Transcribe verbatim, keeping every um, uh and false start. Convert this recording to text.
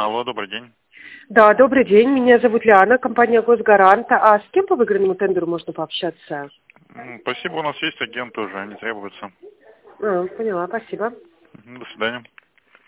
Алло, добрый день. Да, добрый день. Меня зовут Лиана, компания «Госгарант». А с кем по выигранному тендеру можно пообщаться? М, Спасибо, у нас есть агент тоже, не требуется. А, поняла, спасибо. Мгм, До свидания.